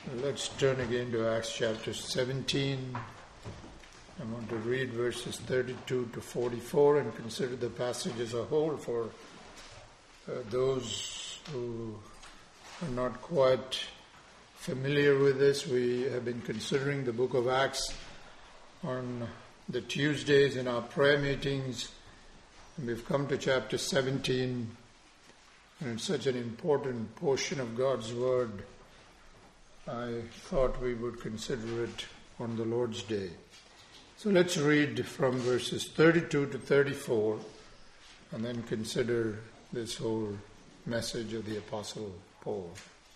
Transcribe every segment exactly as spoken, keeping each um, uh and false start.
Let's turn again to Acts chapter seventeen. I want to read verses thirty-two to forty-four and consider the passage as a whole for uh, those who are not quite familiar with this. We have been considering the book of Acts on the Tuesdays in our prayer meetings, and we've come to chapter seventeen, and it's such an important portion of God's Word. I thought we would consider it on the Lord's Day. So let's read from verses thirty-two to thirty-four and then consider this whole message of the Apostle Paul.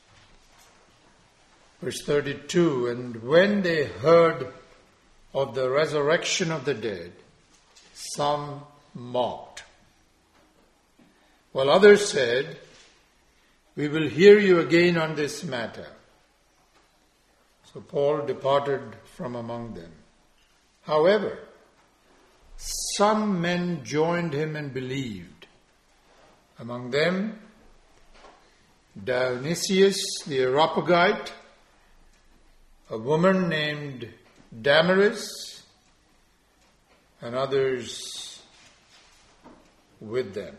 Verse thirty-two, and when they heard of the resurrection of the dead, some mocked, while others said, we will hear you again on this matter. So Paul departed from among them. However, some men joined him and believed. Among them, Dionysius the Areopagite, a woman named Damaris, and others with them.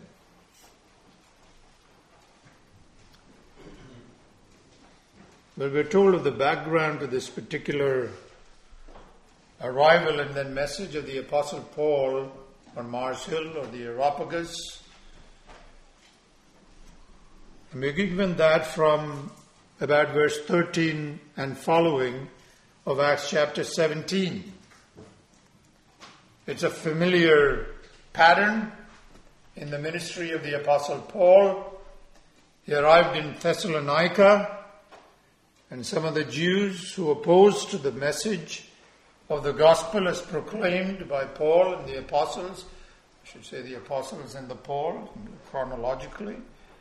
Well, we're told of the background to this particular arrival and then message of the Apostle Paul on Mars Hill or the Areopagus. And we're given that from about verse thirteen and following of Acts chapter seventeen. It's a familiar pattern in the ministry of the Apostle Paul. He arrived in Thessalonica, and some of the Jews who opposed to the message of the gospel as proclaimed by Paul and the apostles, I should say the apostles and the Paul, chronologically,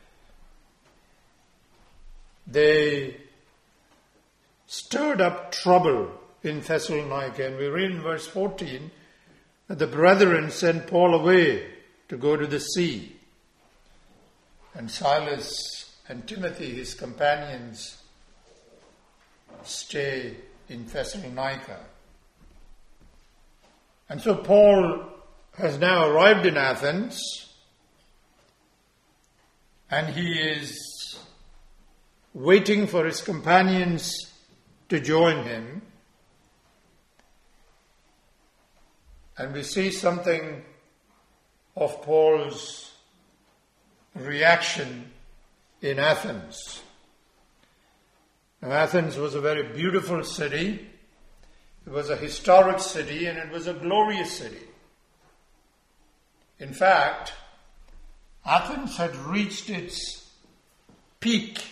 they stirred up trouble in Thessalonica. And we read in verse fourteen that the brethren sent Paul away to go to the sea. And Silas and Timothy, his companions, stay in Thessalonica. And so Paul has now arrived in Athens, and he is waiting for his companions to join him. And we see something of Paul's reaction in Athens. Now, Athens was a very beautiful city. It was a historic city, and it was a glorious city. In fact, Athens had reached its peak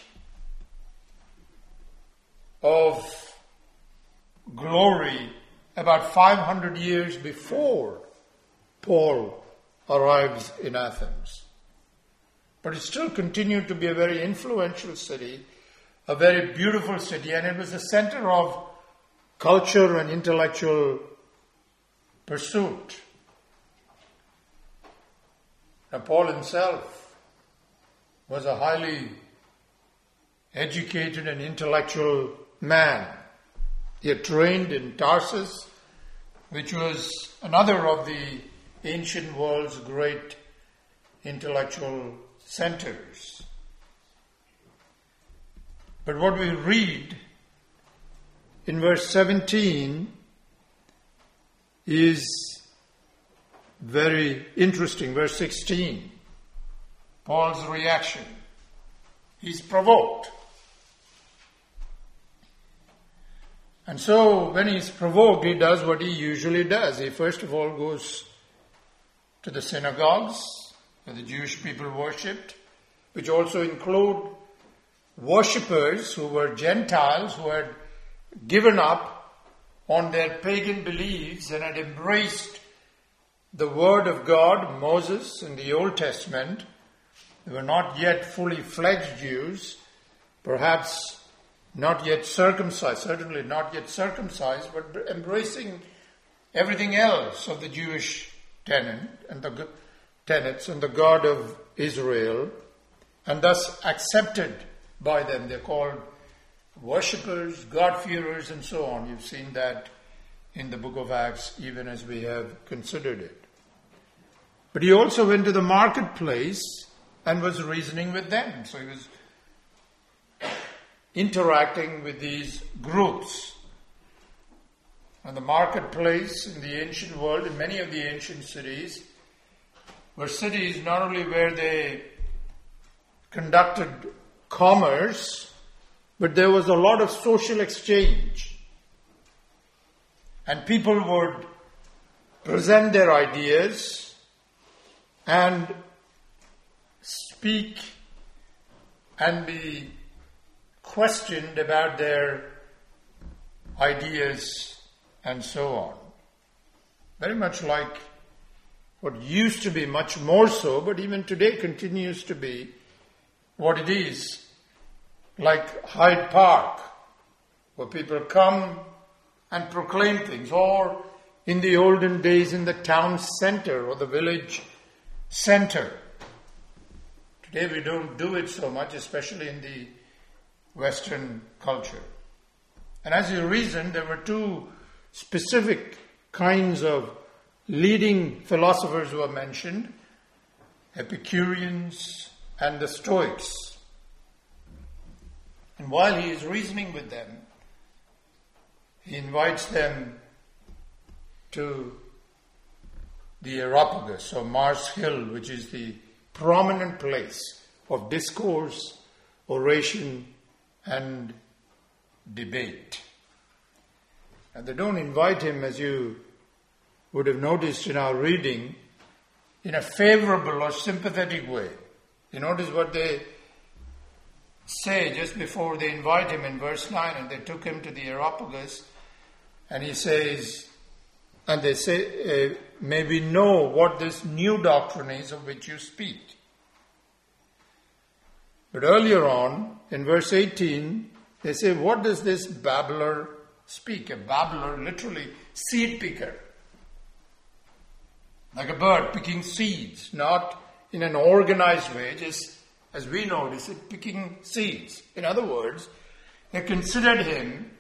of glory about five hundred years before Paul arrives in Athens. But it still continued to be a very influential city, a very beautiful city, and it was the center of culture and intellectual pursuit. Now, Paul himself was a highly educated and intellectual man. He had trained in Tarsus, which was another of the ancient world's great intellectual centers. But what we read in verse seventeen is very interesting. Verse sixteen, Paul's reaction. He's provoked. And so when he's provoked, he does what he usually does. He first of all goes to the synagogues where the Jewish people worshipped, which also include worshippers who were Gentiles, who had given up on their pagan beliefs and had embraced the Word of God, Moses, in the Old Testament. They were not yet fully fledged Jews, perhaps not yet circumcised, certainly not yet circumcised, but embracing everything else of the Jewish tenet and the tenets and the God of Israel, and thus accepted by them. They're called worshippers, God-fearers, and so on. You've seen that in the book of Acts, even as we have considered it. But he also went to the marketplace and was reasoning with them. So he was interacting with these groups. And the marketplace in the ancient world, in many of the ancient cities, were cities not only where they conducted commerce, but there was a lot of social exchange. And people would present their ideas and speak and be questioned about their ideas and so on. Very much like what used to be, much more so, but even today continues to be what it is, like Hyde Park, where people come and proclaim things, or in the olden days in the town center or the village center. Today we don't do it so much, especially in the Western culture. And as you reason, there were two specific kinds of leading philosophers who are mentioned, Epicureans and the Stoics. And while he is reasoning with them, he invites them to the Areopagus or Mars Hill, which is the prominent place of discourse, oration, and debate. And they don't invite him, as you would have noticed in our reading, in a favorable or sympathetic way. You notice what they say just before they invite him in verse nine, and they took him to the Areopagus, and he says, and they say, uh, may we know what this new doctrine is of which you speak. But earlier on, in verse eighteen, they say, what does this babbler speak? A babbler, literally, seed picker. Like a bird picking seeds, not in an organized way, just as we notice it, picking seeds. In other words, they considered him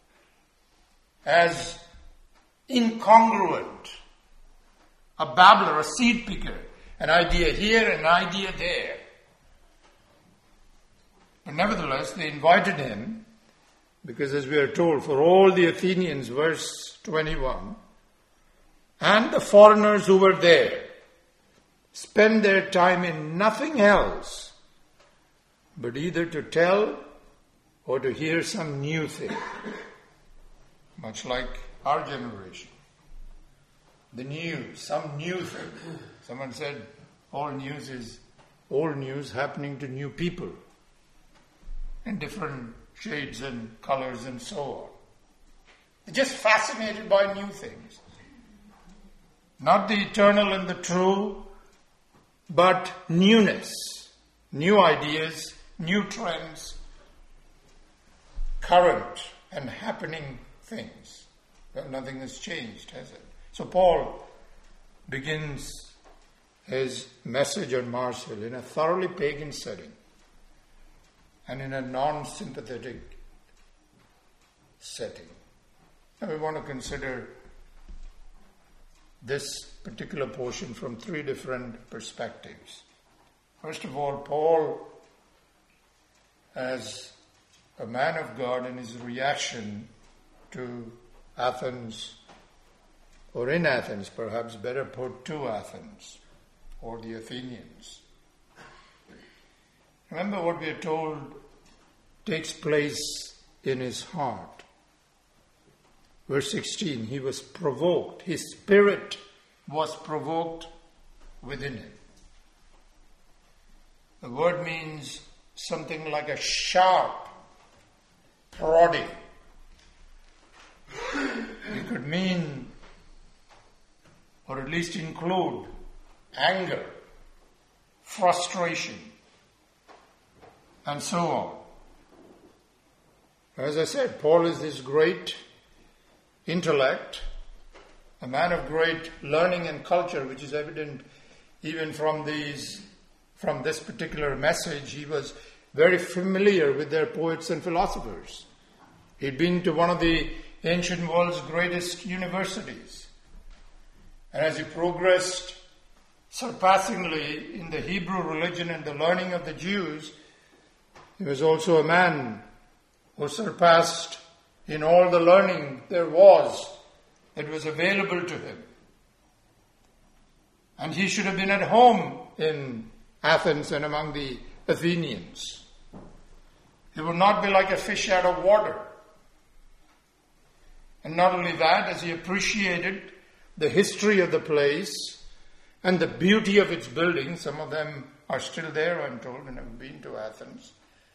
as incongruent, a babbler, a seed picker, an idea here, an idea there. But nevertheless, they invited him, because as we are told, for all the Athenians, verse twenty-one, and the foreigners who were there spent their time in nothing else but either to tell or to hear some new thing. Much like our generation. The news, some new thing. Someone said all news is old news happening to new people in different shades and colors and so on. They're just fascinated by new things. Not the eternal and the true, but newness, new ideas, new trends, current and happening things. Well, nothing has changed, has it? So Paul begins his message on Mars Hill in a thoroughly pagan setting and in a non-sympathetic setting. And we want to consider this particular portion from three different perspectives. First of all, Paul, as a man of God, in his reaction to Athens, or in Athens, perhaps better put, to Athens, or the Athenians. Remember what we are told takes place in his heart. Verse sixteen, he was provoked. His spirit was provoked within him. The word means something like a sharp prodding. It could mean, or at least include, anger, frustration, and so on. As I said, Paul is this great intellect, a man of great learning and culture, which is evident even from these, from this particular message. He was very familiar with their poets and philosophers. He'd been to one of the ancient world's greatest universities. And as he progressed surpassingly in the Hebrew religion and the learning of the Jews, he was also a man who surpassed in all the learning there was that was available to him. And he should have been at home in Athens and among the Athenians. He would not be like a fish out of water. And not only that, as he appreciated the history of the place and the beauty of its buildings, some of them are still there, I'm told, and have been to Athens.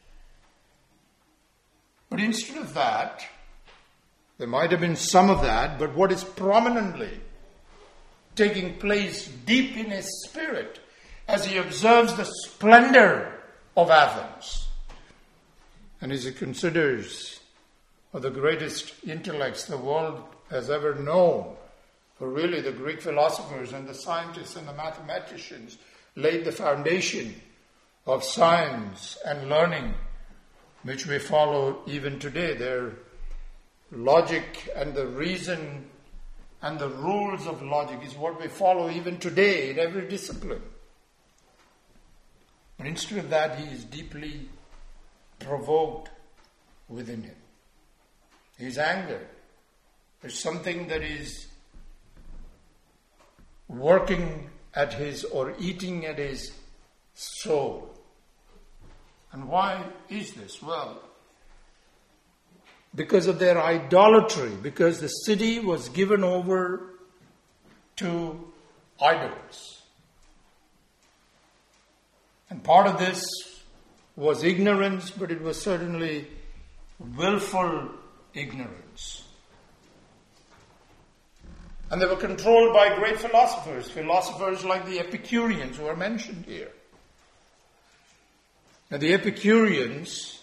But instead of that, there might have been some of that, but what is prominently taking place deep in his spirit as he observes the splendor of Athens, and as he considers of the greatest intellects the world has ever known, for really the Greek philosophers and the scientists and the mathematicians laid the foundation of science and learning, which we follow even today. Their logic and the reason and the rules of logic is what we follow even today in every discipline. But instead of that, he is deeply provoked within him. He is angered. There's something that is working at his or eating at his soul. And why is this? Well, because of their idolatry, because the city was given over to idols. And part of this was ignorance, but it was certainly willful ignorance. And they were controlled by great philosophers, philosophers like the Epicureans who are mentioned here. Now the Epicureans,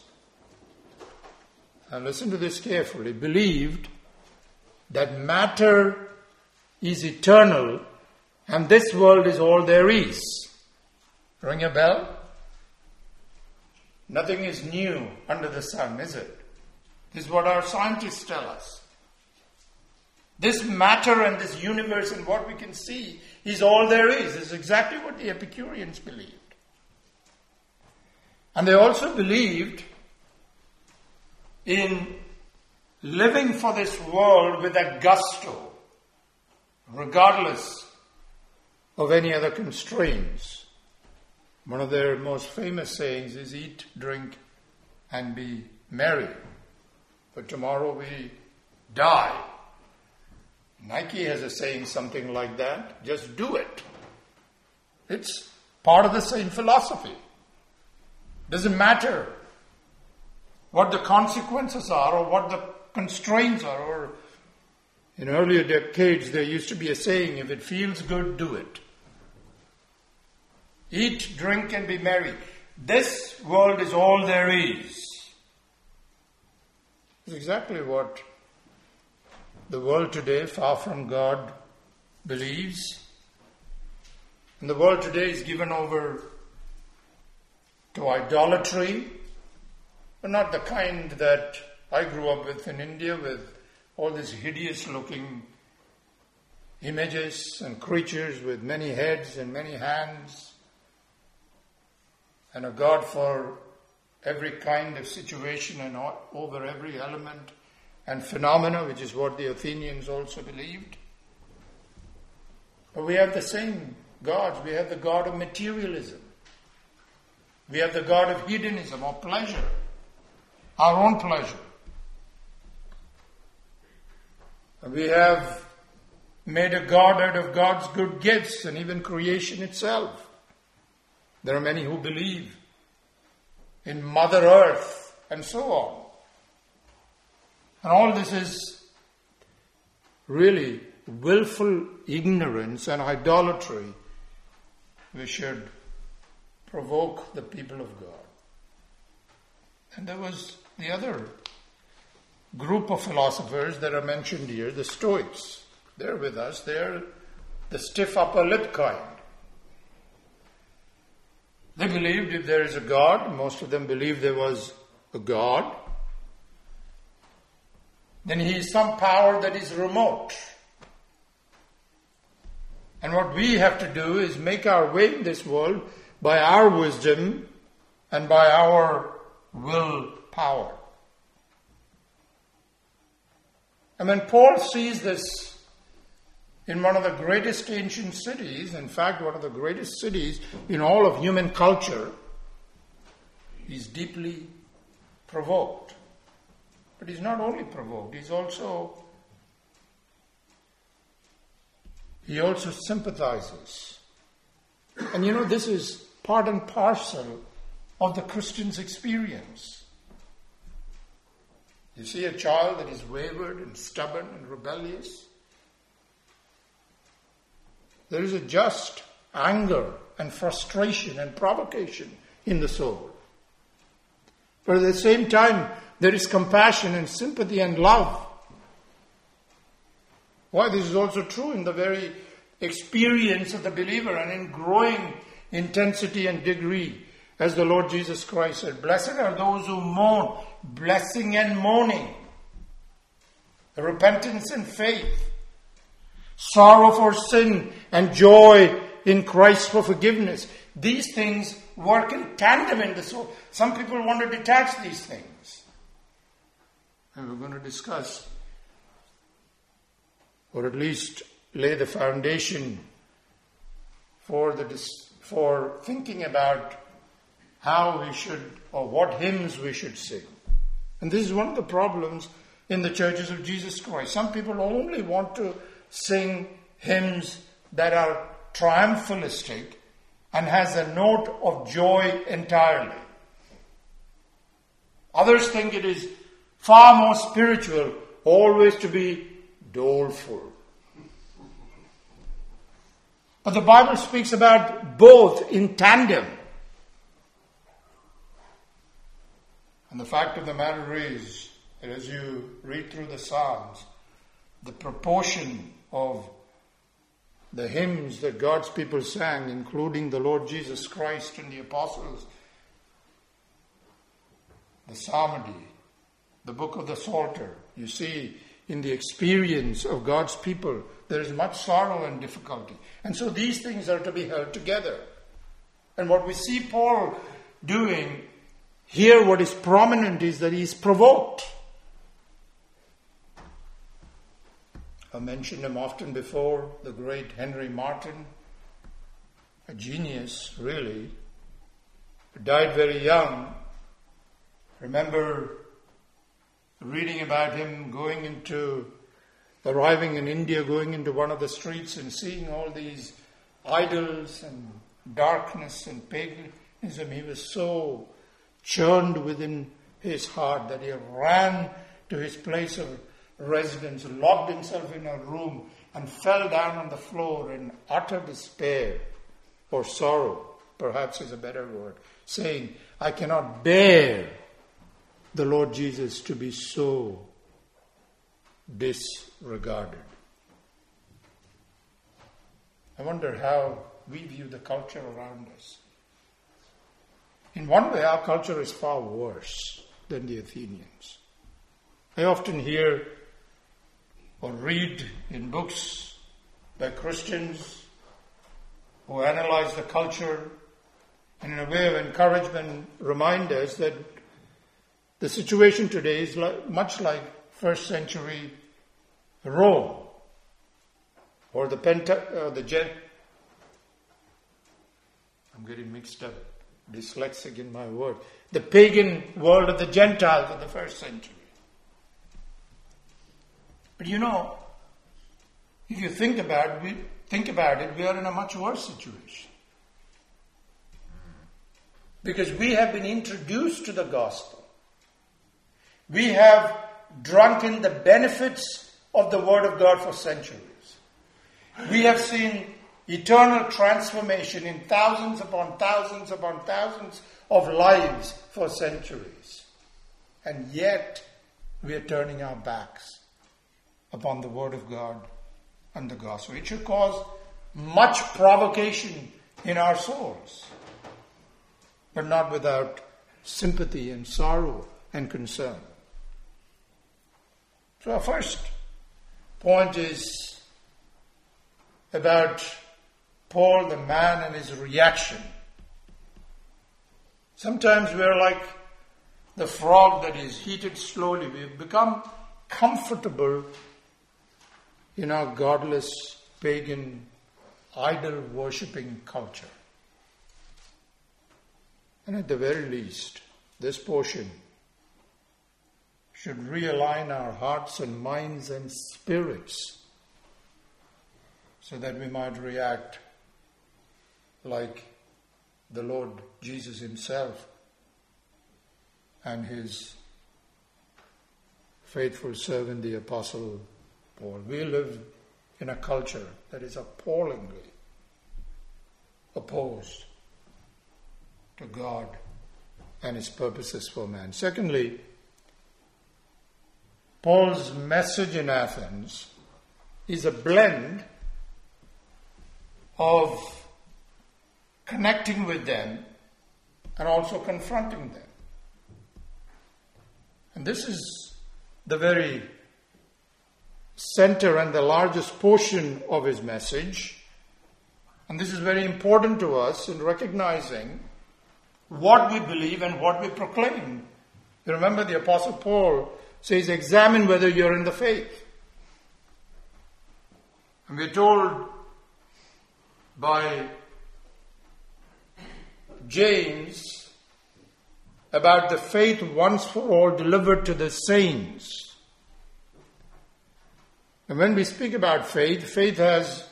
and listen to this carefully, believed that matter is eternal and this world is all there is. Ring a bell? Nothing is new under the sun, is it? This is what our scientists tell us. This matter and this universe and what we can see is all there is. This is exactly what the Epicureans believed. And they also believed in living for this world with a gusto, regardless of any other constraints. One of their most famous sayings is eat, drink, and be merry. For tomorrow we die. Nike has a saying something like that. Just do it. It's part of the same philosophy. Doesn't matter what the consequences are or what the constraints are. Or in earlier decades there used to be a saying, if it feels good, do it. Eat, drink, and be merry. This world is all there is. It's exactly what the world today, far from God, believes. And the world today is given over to idolatry, but not the kind that I grew up with in India, with all these hideous-looking images and creatures with many heads and many hands, and a God for every kind of situation and over every element and phenomena, which is what the Athenians also believed. But we have the same gods. We have the God of materialism. We have the God of hedonism or pleasure, our own pleasure. And we have made a God out of God's good gifts and even creation itself. There are many who believe in Mother Earth and so on. And all this is really willful ignorance and idolatry which should provoke the people of God. And there was the other group of philosophers that are mentioned here, the Stoics. They're with us. They're the stiff upper lip kind. They believed if there is a God, most of them believed there was a God, then He is some power that is remote. And what we have to do is make our way in this world by our wisdom and by our willpower. And when Paul sees this in one of the greatest ancient cities, in fact, one of the greatest cities in all of human culture, he's deeply provoked. But he's not only provoked, he's also, he also sympathizes. And you know, this is part and parcel of the Christian's experience. You see a child that is wayward and stubborn and rebellious. There is a just anger and frustration and provocation in the soul. But at the same time, there is compassion and sympathy and love. Why? This is also true in the very experience of the believer and in growing intensity and degree. As the Lord Jesus Christ said, blessed are those who mourn, blessing and mourning, repentance and faith, sorrow for sin and joy in Christ for forgiveness. These things work in tandem in the soul. Some people want to detach these things. And we're going to discuss, or at least lay the foundation for the for thinking about how we should, or what hymns we should sing. And this is one of the problems in the churches of Jesus Christ. Some people only want to sing hymns that are triumphalistic and has a note of joy entirely. Others think it is far more spiritual always to be doleful. But the Bible speaks about both in tandem. And the fact of the matter is that as you read through the Psalms, the proportion of the hymns that God's people sang, including the Lord Jesus Christ and the apostles, the psalmody, the book of the Psalter, you see in the experience of God's people, there is much sorrow and difficulty. And so these things are to be held together. And what we see Paul doing here, what is prominent is that he is provoked. I mentioned him often before, the great Henry Martyn, a genius really, who died very young. Remember reading about him going into, arriving in India, going into one of the streets and seeing all these idols and darkness and paganism. He was so churned within his heart that he ran to his place of residence, locked himself in a room and fell down on the floor in utter despair or sorrow, perhaps is a better word, saying, I cannot bear the Lord Jesus to be so disregarded. I wonder how we view the culture around us. In one way, our culture is far worse than the Athenians. I often hear or read in books by Christians who analyze the culture and in a way of encouragement remind us that the situation today is like, much like first century Rome or the Penta, uh, the Gen. I'm getting mixed up, dyslexic in my word. The pagan world of the Gentiles of the first century. But you know, if you think about it, we think about it, we are in a much worse situation. Because we have been introduced to the gospel. We have drunk in the benefits of the Word of God for centuries. We have seen eternal transformation in thousands upon thousands upon thousands of lives for centuries. And yet, we are turning our backs upon the Word of God and the gospel. It should cause much provocation in our souls. but not without sympathy and sorrow and concern. So our first point is about Paul, the man, and his reaction. Sometimes we are like the frog that is heated slowly. We have become comfortable in our godless, pagan, idol-worshipping culture. And at the very least, this portion should realign our hearts and minds and spirits so that we might react like the Lord Jesus himself and his faithful servant, the Apostle Paul. We live in a culture that is appallingly opposed to God and his purposes for man. Secondly, Paul's message in Athens is a blend of connecting with them and also confronting them. And this is the very center and the largest portion of his message. And this is very important to us in recognizing what we believe and what we proclaim. You remember the Apostle Paul says, examine whether you're in the faith. And we're told by James about the faith once for all delivered to the saints. And when we speak about faith, faith has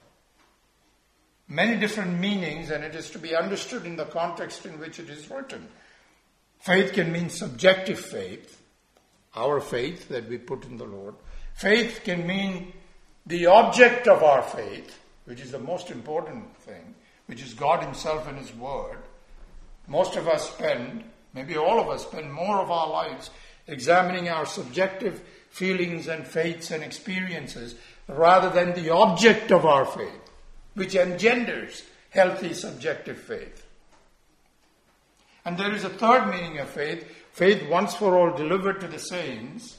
many different meanings, and it is to be understood in the context in which it is written. Faith can mean subjective faith, our faith that we put in the Lord. Faith can mean the object of our faith, which is the most important thing, which is God himself and his word. Most of us spend, maybe all of us spend more of our lives examining our subjective feelings and faiths and experiences rather than the object of our faith, which engenders healthy subjective faith. And there is a third meaning of faith, faith once for all delivered to the saints,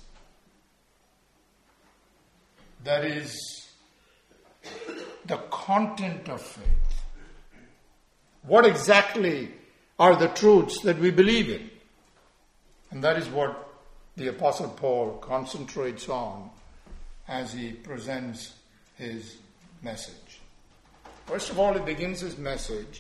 that is the content of faith. What exactly are the truths that we believe in? And that is what the Apostle Paul concentrates on as he presents his message. First of all, he begins his message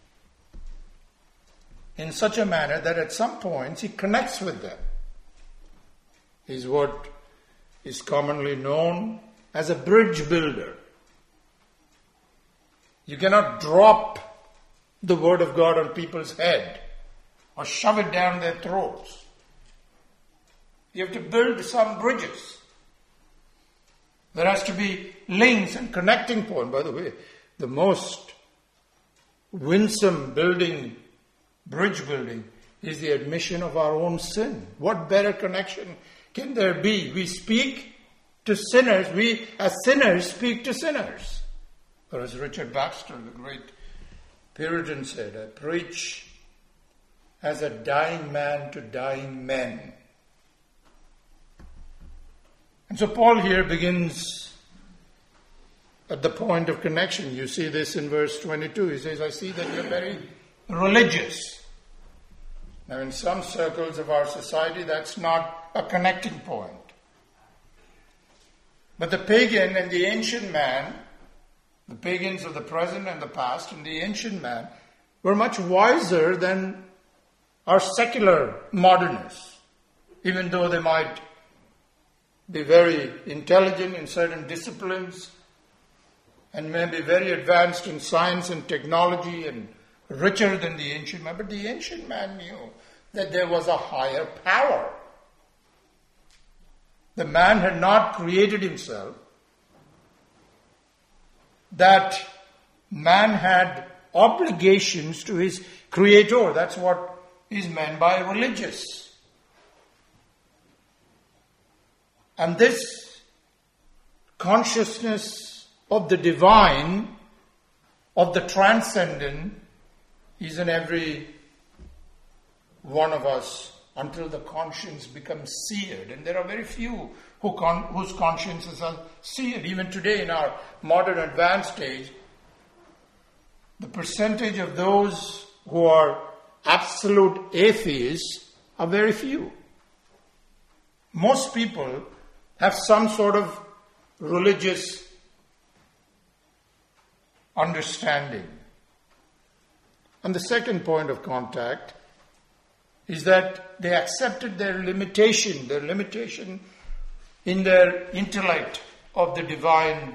in such a manner that at some points he connects with them. He's what is commonly known as a bridge builder. You cannot drop the word of God on people's head or shove it down their throats. You have to build some bridges. There has to be links and connecting points. By the way, the most winsome building, bridge building, is the admission of our own sin. What better connection can there be? We speak to sinners. We, as sinners, speak to sinners. Or as Richard Baxter, the great Puritan, said, I preach as a dying man to dying men. And so Paul here begins at the point of connection. You see this in verse twenty-two. He says, I see that you're very religious. Now in some circles of our society, that's not a connecting point. But the pagan and the ancient man, the pagans of the present and the past and the ancient man, were much wiser than our secular modernists, even though they might be very intelligent in certain disciplines and may be very advanced in science and technology and richer than the ancient man. But the ancient man knew that there was a higher power. The man had not created himself. That man had obligations to his creator. That's what is meant by religious. And this consciousness of the divine, of the transcendent, is in every one of us until the conscience becomes seared. And there are very few who con- whose consciences are seared. Even today in our modern advanced age, the percentage of those who are absolute atheists are very few. Most people have some sort of religious understanding. And the second point of contact is that they accepted their limitation, their limitation in their intellect of the divine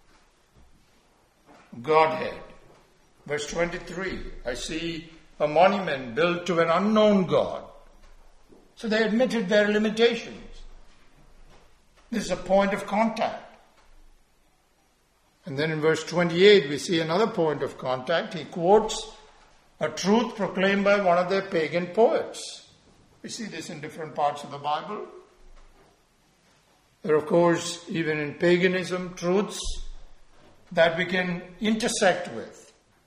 Godhead. Verse twenty-three, I see a monument built to an unknown God. So they admitted their limitations. This is a point of contact. And then in verse twenty-eight, we see another point of contact. He quotes a truth proclaimed by one of their pagan poets. We see this in different parts of the Bible. There are, of course, even in paganism, truths that we can intersect with.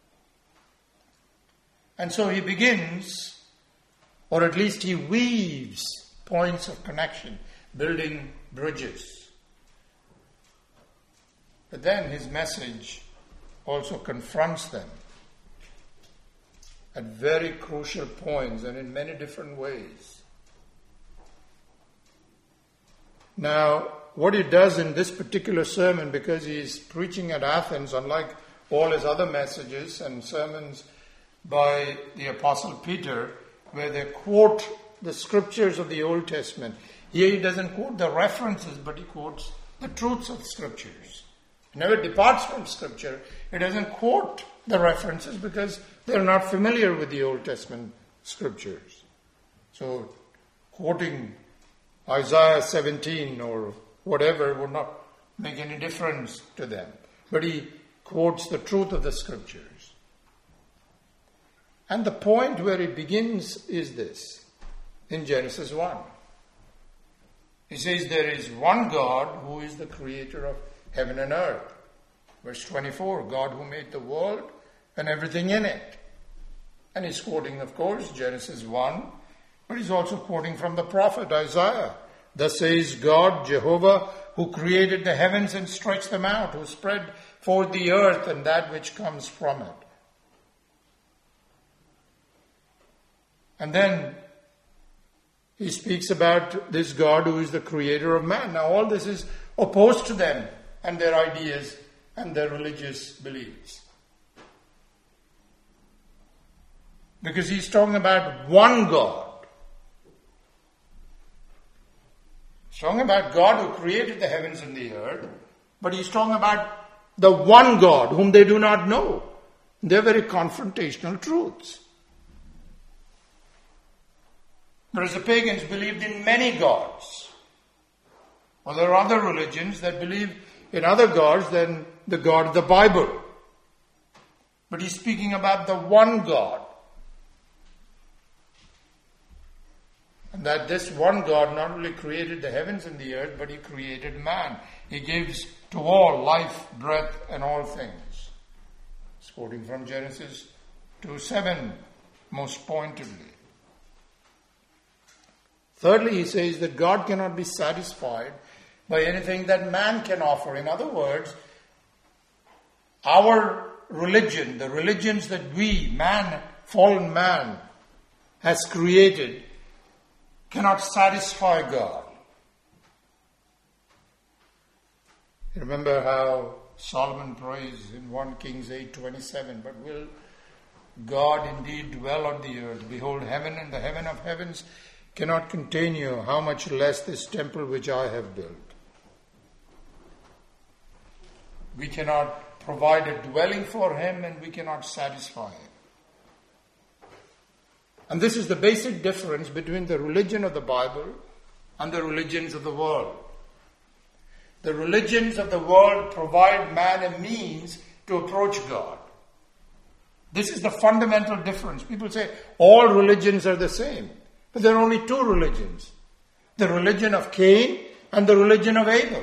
And so he begins, or at least he weaves points of connection, building bridges. But then his message also confronts them at very crucial points and in many different ways. Now, what he does in this particular sermon, because he is preaching at Athens, unlike all his other messages and sermons by the Apostle Peter, where they quote the scriptures of the Old Testament. Here he doesn't quote the references, but he quotes the truths of scriptures. He never departs from scripture. He doesn't quote the references because they're not familiar with the Old Testament scriptures. So quoting Isaiah seventeen or whatever would not make any difference to them. But he quotes the truth of the scriptures. And the point where it begins is this, in Genesis one. He says there is one God who is the creator of heaven and earth. Verse twenty-four, God who made the world and everything in it. And he's quoting, of course, Genesis one, but he's also quoting from the prophet Isaiah. Thus says God, Jehovah, who created the heavens and stretched them out, who spread forth the earth and that which comes from it. And then he speaks about this God who is the creator of man. Now all this is opposed to them and their ideas and their religious beliefs. Because he's talking about one God. He's talking about God who created the heavens and the earth, but he's talking about the one God whom they do not know. They're very confrontational truths. Whereas the pagans believed in many gods. Well, there are other religions that believe in other gods than the God of the Bible. But he's speaking about the one God. And that this one God not only created the heavens and the earth, but he created man. He gives to all life, breath, and all things. It's quoting from Genesis two seven, most pointedly. Thirdly, he says that God cannot be satisfied by anything that man can offer. In other words, our religion, the religions that we, man, fallen man, has created, cannot satisfy God. You remember how Solomon prays in First Kings eight twenty-seven, but will God indeed dwell on the earth? Behold, heaven and the heaven of heavens cannot contain you, how much less this temple which I have built. We cannot provide a dwelling for him and we cannot satisfy him. And this is the basic difference between the religion of the Bible and the religions of the world. The religions of the world provide man a means to approach God. This is the fundamental difference. People say all religions are the same. But there are only two religions. The religion of Cain and the religion of Abel.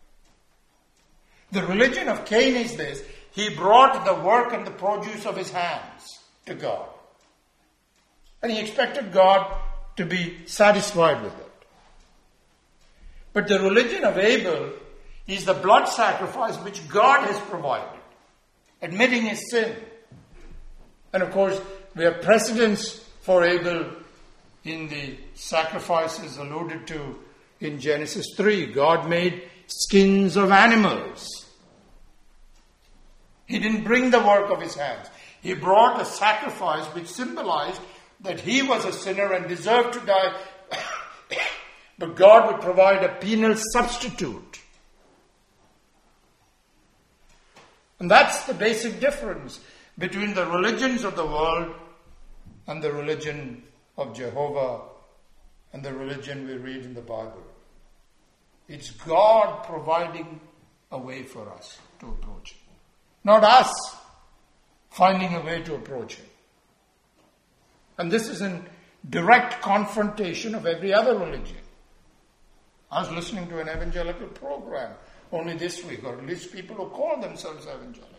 The religion of Cain is this. He brought the work and the produce of his hands to God. And he expected God to be satisfied with it. But the religion of Abel is the blood sacrifice which God has provided, admitting his sin. And of course, we have precedents for Abel in the sacrifices alluded to in Genesis three. God made skins of animals. He didn't bring the work of his hands. He brought a sacrifice which symbolized that he was a sinner and deserved to die. But God would provide a penal substitute. And that's the basic difference between the religions of the world and the religion of Jehovah and the religion we read in the Bible. It's God providing a way for us to approach Him. Not us finding a way to approach Him. And this is in direct confrontation of every other religion. I was listening to an evangelical program only this week, or at least people who call themselves evangelical.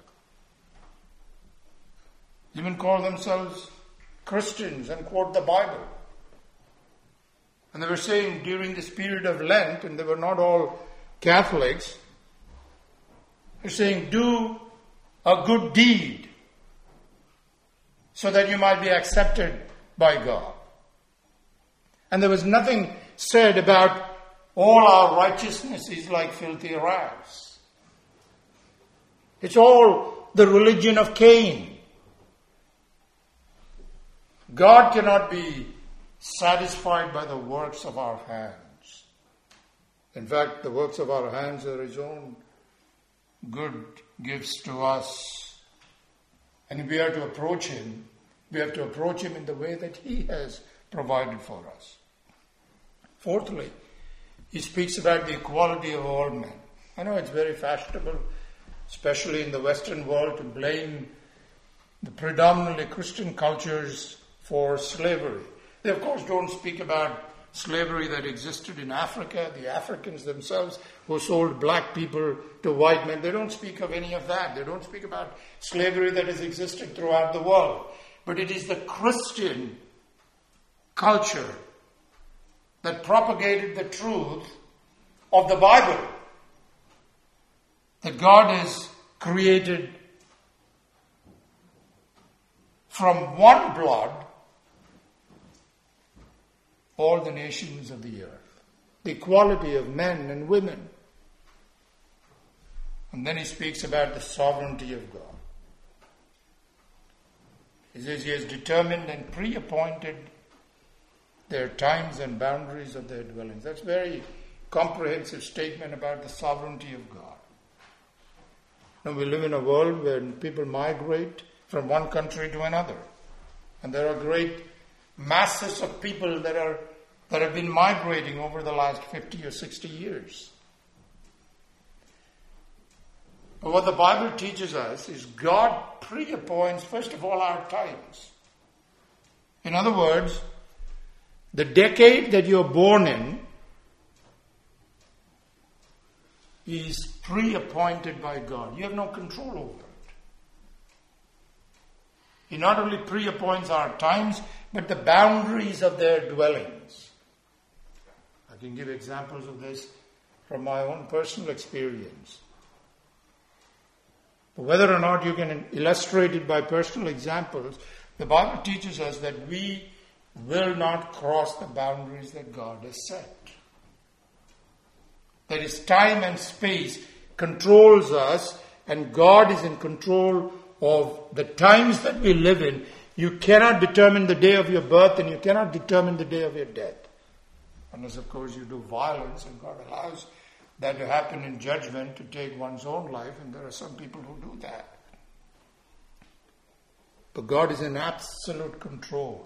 Even call themselves Christians and quote the Bible. And they were saying during this period of Lent, and they were not all Catholics, they're saying, do a good deed so that you might be accepted by God. And there was nothing said about all our righteousness is like filthy rags. It's all the religion of Cain. God cannot be satisfied by the works of our hands. In fact, the works of our hands are His own good gifts to us. And if we are to approach Him, we have to approach Him in the way that He has provided for us. Fourthly, He speaks about the equality of all men. I know it's very fashionable, especially in the Western world, to blame the predominantly Christian cultures for slavery. They, of course, don't speak about slavery that existed in Africa, the Africans themselves who sold black people to white men. They don't speak of any of that. They don't speak about slavery that has existed throughout the world. But it is the Christian culture that propagated the truth of the Bible, that God has created from one blood all the nations of the earth, the equality of men and women. And then he speaks about the sovereignty of God. He says He has determined and pre-appointed their times and boundaries of their dwellings. That's a very comprehensive statement about the sovereignty of God. Now we live in a world where people migrate from one country to another. And there are great masses of people that are that have been migrating over the last fifty or sixty years. But what the Bible teaches us is God pre-appoints, first of all, our times. In other words, the decade that you're born in is pre-appointed by God. You have no control over it. He not only pre-appoints our times, but the boundaries of their dwellings. I can give examples of this from my own personal experience. But whether or not you can illustrate it by personal examples, the Bible teaches us that we will not cross the boundaries that God has set. That is, time and space controls us, and God is in control of the times that we live in. You cannot determine the day of your birth, and you cannot determine the day of your death. Unless, of course, you do violence, and God allows that to happen in judgment, to take one's own life, and there are some people who do that. But God is in absolute control,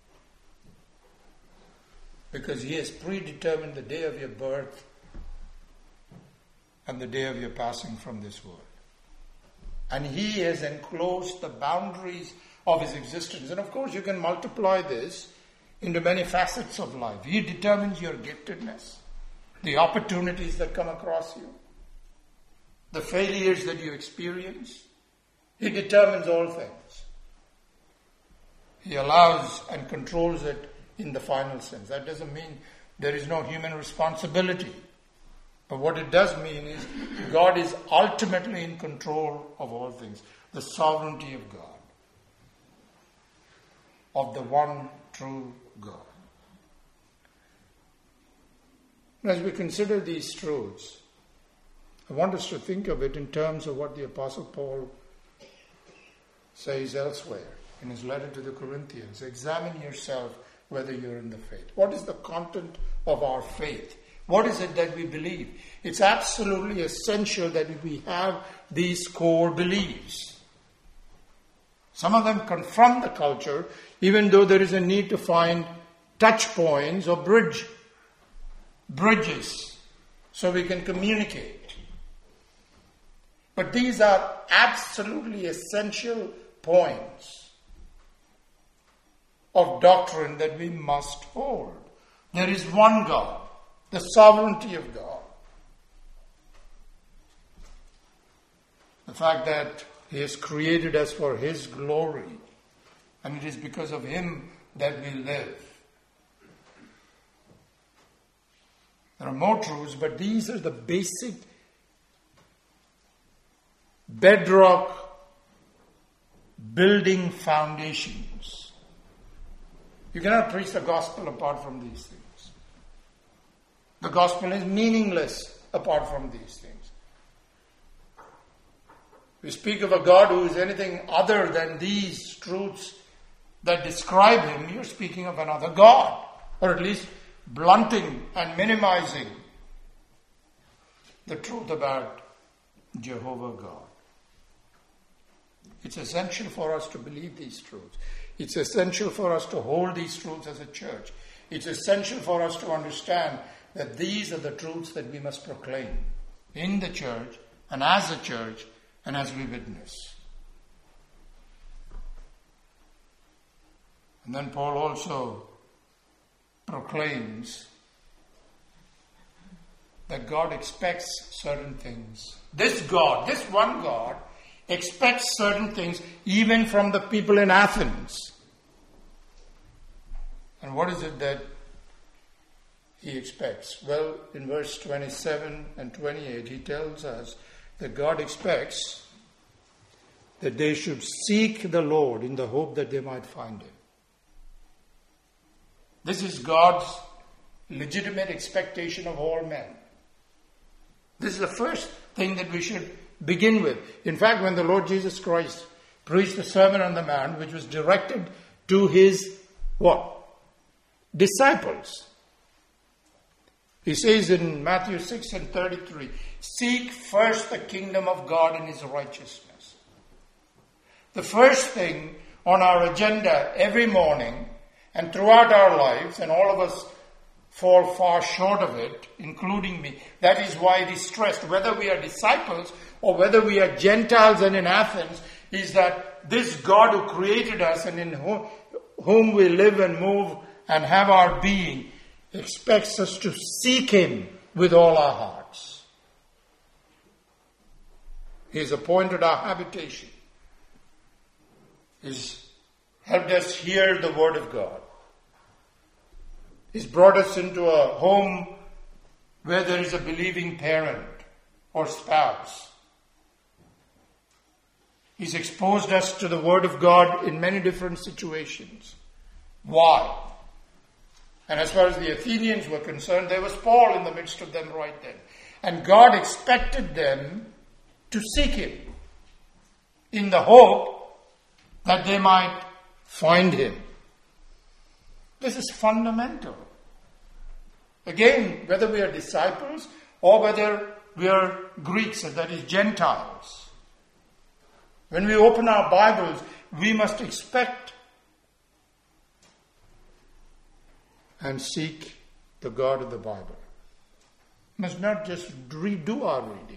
because He has predetermined the day of your birth and the day of your passing from this world. And He has enclosed the boundaries of His existence. And of course, you can multiply this into many facets of life. He determines your giftedness, the opportunities that come across you, the failures that you experience. He determines all things. He allows and controls it in the final sense. That doesn't mean there is no human responsibility. But what it does mean is God is ultimately in control of all things. The sovereignty of God. Of the one true God. As we consider these truths, I want us to think of it in terms of what the Apostle Paul says elsewhere in his letter to the Corinthians. Examine yourself whether you're in the faith. What is the content of our faith? What is it that we believe? It's absolutely essential that we have these core beliefs. Some of them confront the culture, even though there is a need to find touch points or bridge, bridges so we can communicate. But these are absolutely essential points of doctrine that we must hold. There is one God, the sovereignty of God. The fact that He has created us for His glory, and it is because of Him that we live. There are more truths, but these are the basic bedrock building foundations. You cannot preach the gospel apart from these things. The gospel is meaningless apart from these things. We speak of a God who is anything other than these truths that describe Him. You're speaking of another God, or at least blunting and minimizing the truth about Jehovah God. It's essential for us to believe these truths. It's essential for us to hold these truths as a church. It's essential for us to understand that these are the truths that we must proclaim in the church and as a church and as we witness. And then Paul also proclaims that God expects certain things. This God, this one God, expects certain things even from the people in Athens. And what is it that He expects? Well, in verse twenty-seven and twenty-eight, he tells us that God expects that they should seek the Lord in the hope that they might find Him. This is God's legitimate expectation of all men. This is the first thing that we should begin with. In fact, when the Lord Jesus Christ preached the Sermon on the Mount, which was directed to His what? Disciples. He says in Matthew six and thirty-three, seek first the kingdom of God and His righteousness. The first thing on our agenda every morning and throughout our lives, and all of us fall far short of it, including me. That is why it is stressed, whether we are disciples or whether we are Gentiles and in Athens, is that this God who created us and in whom, whom we live and move and have our being expects us to seek Him with all our hearts. He has appointed our habitation. He's helped us hear the Word of God. He's brought us into a home where there is a believing parent or spouse. He's exposed us to the Word of God in many different situations. Why? And as far as the Athenians were concerned, there was Paul in the midst of them right then. And God expected them to seek Him in the hope that they might find Him. This is fundamental. Again, whether we are disciples or whether we are Greeks, that is Gentiles. When we open our Bibles, we must expect and seek the God of the Bible. We must not just redo our reading.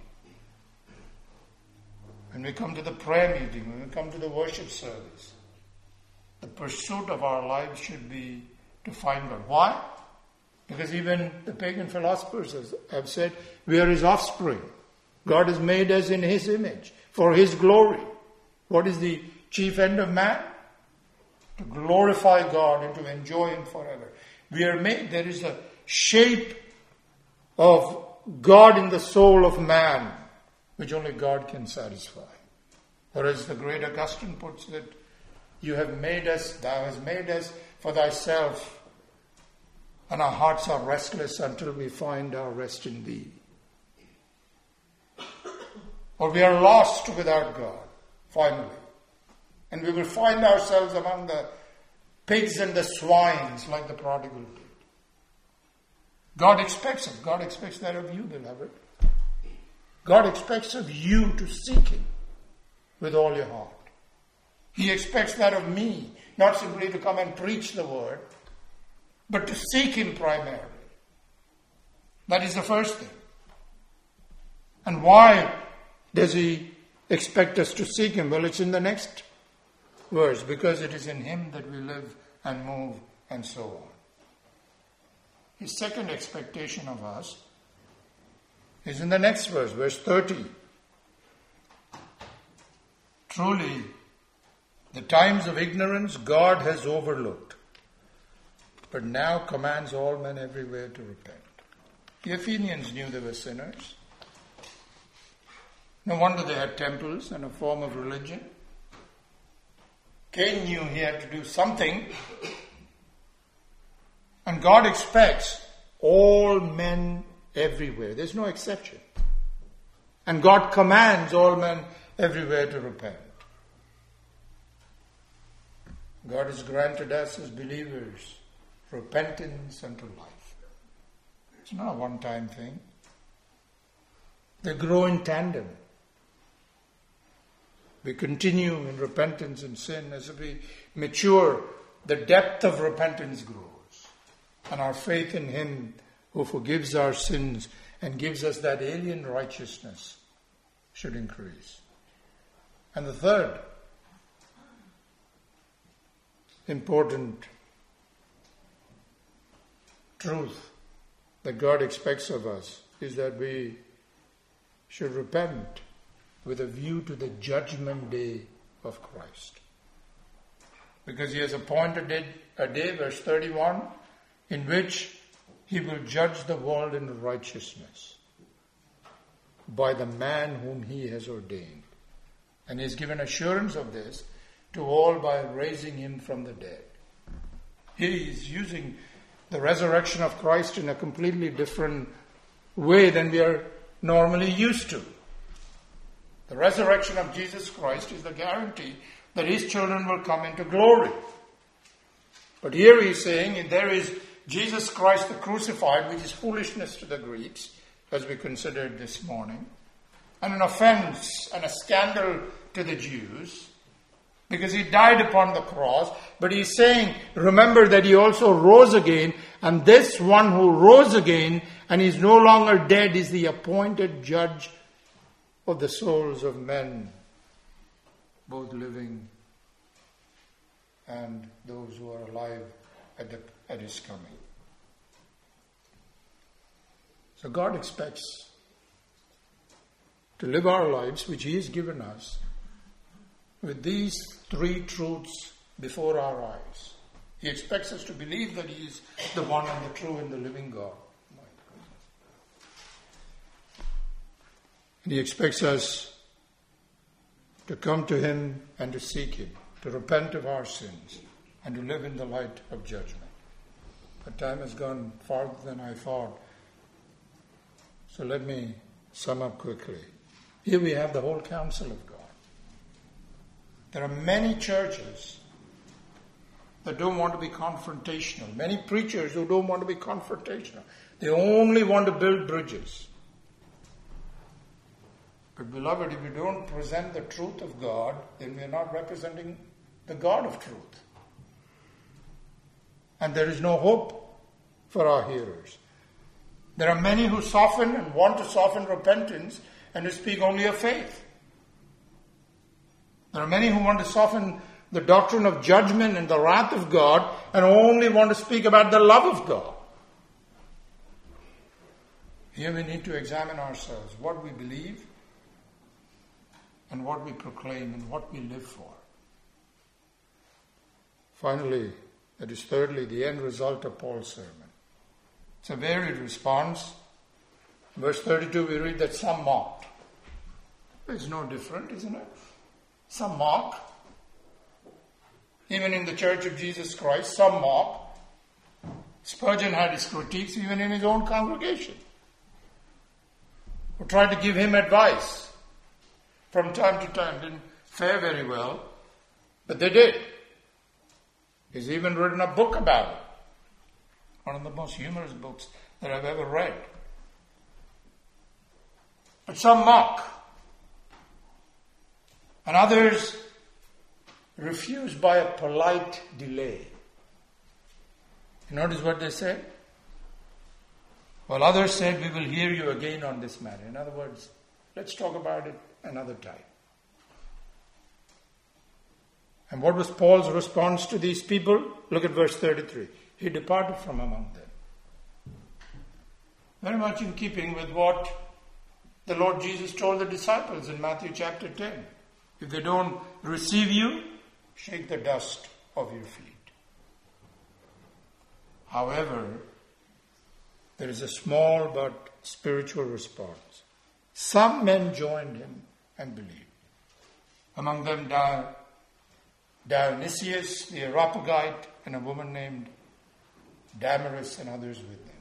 When we come to the prayer meeting, when we come to the worship service, the pursuit of our lives should be to find God. Why? Because even the pagan philosophers have said, we are His offspring. God has made us in His image, for His glory. What is the chief end of man? to glorify God and to enjoy Him forever. We are made, there is a shape of God in the soul of man, which only God can satisfy. Or as the great Augustine puts it, you have made us, thou hast made us for thyself, and our hearts are restless until we find our rest in thee. Or we are lost without God, finally. And we will find ourselves among the pigs and the swines like the prodigal did. God expects it. God expects that of you, beloved. God expects of you to seek Him with all your heart. He expects that of me, not simply to come and preach the word, but to seek Him primarily. That is the first thing. And why does He expect us to seek Him? Well, it's in the next verse. Because it is in Him that we live and move and so on. His second expectation of us is in the next verse, verse thirty. Truly, the times of ignorance God has overlooked, but now commands all men everywhere to repent. The Athenians knew they were sinners. No wonder they had temples and a form of religion. Cain knew he had to do something. And God expects all men everywhere. There's no exception. And God commands all men everywhere to repent. God has granted us as believers repentance unto life. It's not a one-time thing. They grow in tandem. We continue in repentance and sin. As we mature, the depth of repentance grows. And our faith in Him who forgives our sins and gives us that alien righteousness should increase. And the third important truth that God expects of us is that we should repent with a view to the judgment day of Christ. Because He has appointed a day, verse thirty-one, in which He will judge the world in righteousness by the man whom He has ordained. And He has given assurance of this to all by raising Him from the dead. He is using the resurrection of Christ in a completely different way than we are normally used to. The resurrection of Jesus Christ is the guarantee that His children will come into glory. But here He is saying there is Jesus Christ the crucified, which is foolishness to the Greeks, as we considered this morning, and an offense and a scandal to the Jews, because He died upon the cross. But He's saying, remember that He also rose again, and this one who rose again and is no longer dead is the appointed judge of the souls of men, both living and those who are alive at, the, at His coming. So God expects to live our lives, which He has given us, with these three truths before our eyes. He expects us to believe that He is the one and the true and the living God. And He expects us to come to Him and to seek Him, to repent of our sins, and to live in the light of judgment. But time has gone farther than I thought. So let me sum up quickly. Here we have the whole counsel of God. There are many churches that don't want to be confrontational. Many preachers who don't want to be confrontational. They only want to build bridges. But beloved, if we don't present the truth of God, then we are not representing the God of truth. And there is no hope for our hearers. There are many who soften and want to soften repentance and to speak only of faith. There are many who want to soften the doctrine of judgment and the wrath of God and only want to speak about the love of God. Here we need to examine ourselves, what we believe and what we proclaim and what we live for. Finally, that is thirdly, the end result of Paul's sermon. It's a varied response. In verse thirty-two, we read that some mocked. It's no different, isn't it? Some mock. Even in the Church of Jesus Christ, some mock. Spurgeon had his critiques even in his own congregation, who tried to give him advice from time to time. Didn't fare very well, but they did. He's even written a book about it. One of the most humorous books that I've ever read. But some mock. And others refuse by a polite delay. You notice what they said? Well, others said, we will hear you again on this matter. In other words, let's talk about it another time. And what was Paul's response to these people? Look at verse thirty-three. He departed from among them. Very much in keeping with what the Lord Jesus told the disciples in Matthew chapter ten. If they don't receive you, shake the dust of your feet. However, there is a small but spiritual response. Some men joined him and believed. Among them Dionysius the Areopagite and a woman named Damaris and others with them.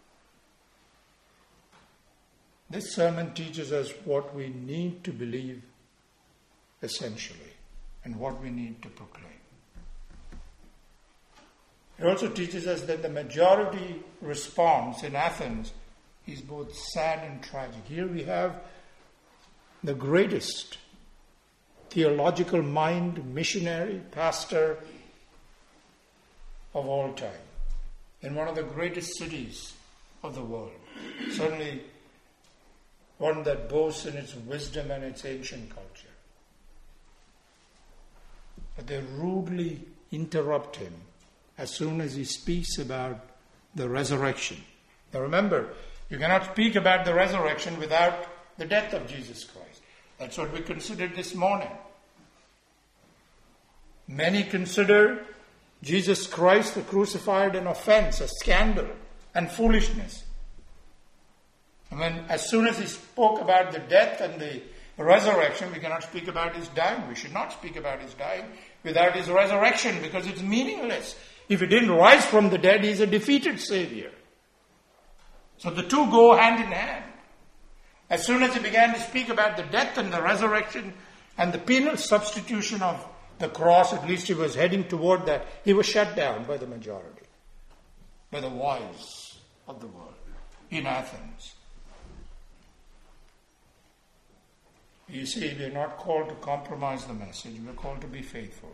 This sermon teaches us what we need to believe essentially and what we need to proclaim. It also teaches us that the majority response in Athens is both sad and tragic. Here we have the greatest theological mind, missionary, pastor of all time, in one of the greatest cities of the world. Certainly one that boasts in its wisdom and its ancient culture. But they rudely interrupt him as soon as he speaks about the resurrection. Now remember, you cannot speak about the resurrection without the death of Jesus Christ. That's what we considered this morning. Many consider Jesus Christ the crucified an offense, a scandal, and foolishness. And when, as soon as he spoke about the death and the resurrection, we cannot speak about his dying. We should not speak about his dying without his resurrection, because it's meaningless. If he didn't rise from the dead, he's a defeated Savior. So the two go hand in hand. As soon as he began to speak about the death and the resurrection and the penal substitution of the cross, at least he was heading toward that, he was shut down by the majority, by the wise of the world in Athens. You see, we are not called to compromise the message. We are called to be faithful.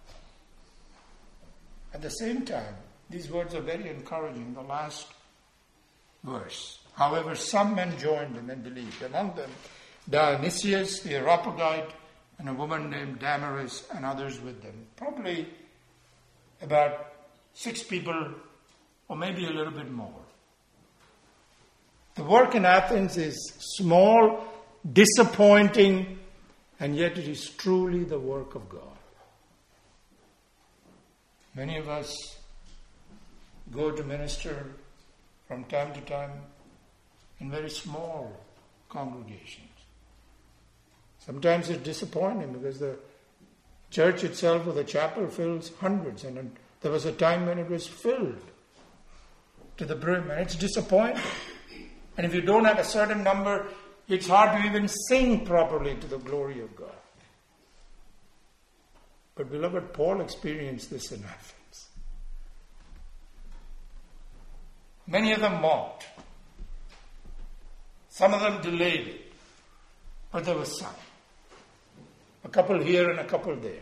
At the same time, these words are very encouraging. The last verse. However, some men joined him and believed. Among them, Dionysius the Areopagite and a woman named Damaris and others with them. Probably about six people or maybe a little bit more. The work in Athens is small, disappointing, and yet it is truly the work of God. Many of us go to minister from time to time in very small congregations. Sometimes it's disappointing because the church itself or the chapel fills hundreds, and there was a time when it was filled to the brim, and it's disappointing. And if you don't have a certain number, it's hard to even sing properly to the glory of God. But beloved, Paul experienced this in Athens. Many of them mocked. Some of them delayed it. But there was some. A couple here and a couple there.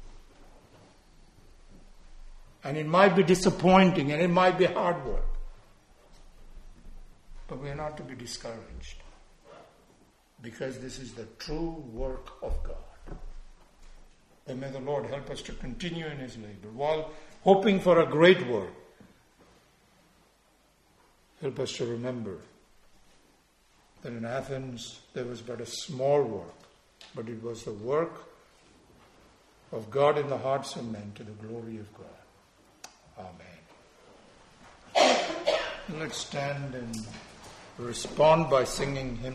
And it might be disappointing and it might be hard work. But we are not to be discouraged, because this is the true work of God. And may the Lord help us to continue in his labor while hoping for a great work. Help us to remember that in Athens there was but a small work, but it was the work of God in the hearts of men to the glory of God. Amen. Let's stand and respond by singing hymn.